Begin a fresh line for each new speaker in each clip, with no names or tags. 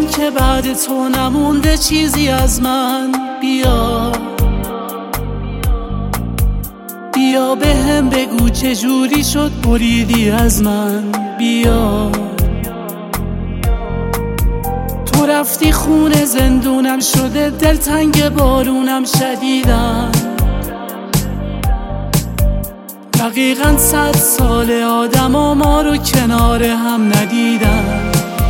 که بعد تو نمونده چیزی از من. بیا بیا به هم بگو چجوری شد بریدی از من. بیا تو رفتی خونه زندونم شده، دلتنگ بارونم شدیدم. دقیقاً 100 سال آدما ما رو کنار هم ندیدن.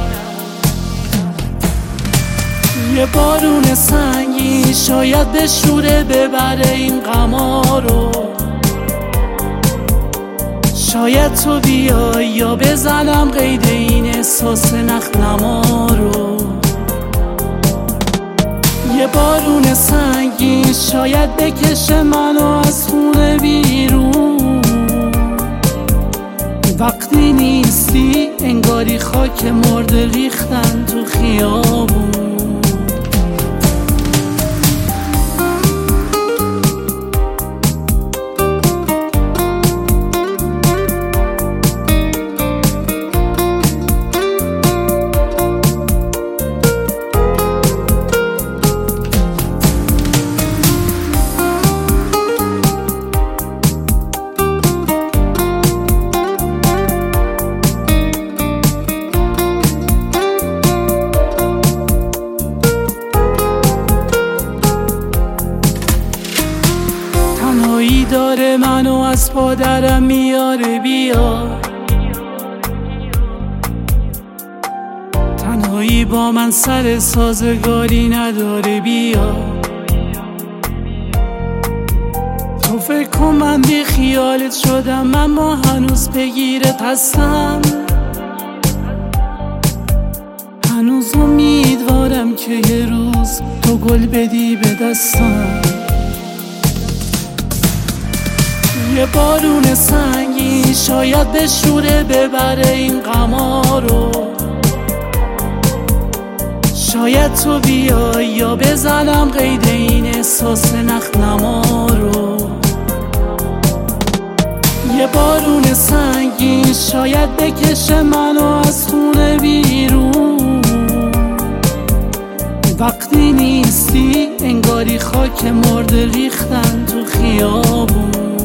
یه بارون سنگین شاید بشوره ببره این غما رو. شاید تو بیای یا بزنم قید این احساس نخنما رو. یه بارون سنگین شاید بکشه منو از خونه بیرون. وقتی نیستی انگاری خاک مرده ریختن تو خیابون. تنهایی داره منو از پادرم میاره. بیا تنهایی با من سر سازگاری نداره. بیا تو فکر کن من بی خیالت شدم، اما هنوز بگیرت هستم. هنوز امیدوارم که یه روز تو گل بدی به دستم. یه بارون سنگین شاید بشوره ببره این غما رو. شاید تو بیای یا بزنم قید این احساس نخنما رو. یه بارون سنگین شاید بکشه منو از خونه بیرون. وقتی نیستی انگاری خاک مرده ریختن تو خیابون.